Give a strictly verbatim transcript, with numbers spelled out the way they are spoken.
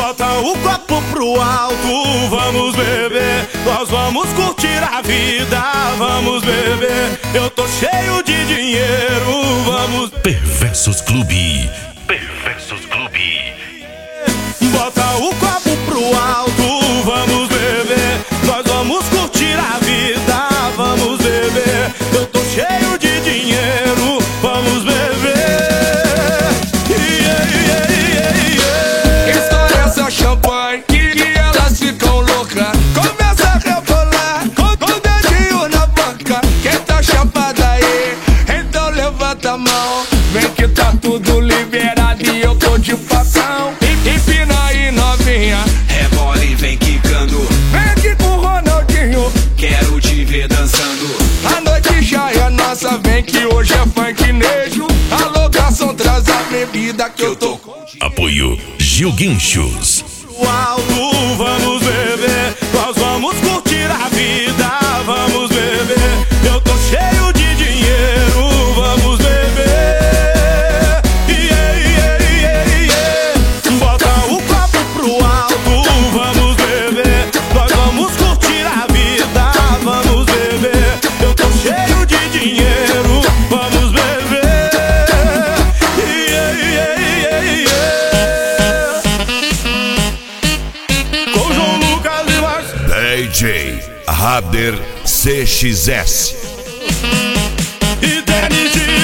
Bota o copo pro alto, vamos beber. Nós vamos curtir a vida, vamos beber. Eu tô cheio de dinheiro, vamos. Perversos Clube. Perversos Clube. Bota o copo pro alto, vamos beber. Nós vamos curtir a vida, vamos beber. Eu tô cheio de dinheiro, vamos beber. Yeah, yeah, yeah, yeah. Estoura essa champanhe que, que elas ficam loucas. Começa a rebolar com, com o dedinho na boca. Quem tá chapada aí, então levanta a mão. Vem que tá tudo liberado e eu tô de facão. Empina aí, novinha, rebola e vem quicando. vem aqui com o Ronaldinho, Quero te ver dançando. a noite já é nossa. Vem que hoje é funknejo. Alô, garçom, traz a bebida que eu tô com. Apoio Gil Guinchos. Pro alto, vamos beber. Nós vamos curtir a vida, vamos beber. Eu tô cheio de dinheiro, vamos beber. Yeah, yeah, yeah, yeah. Bota o copo pro alto, vamos beber. Nós vamos curtir a vida, vamos beber. Eu tô cheio de dinheiro, vamos beber. Yeah, yeah, yeah, yeah. Com João Lucas e Marcos. D J Rader C X S. E Dennis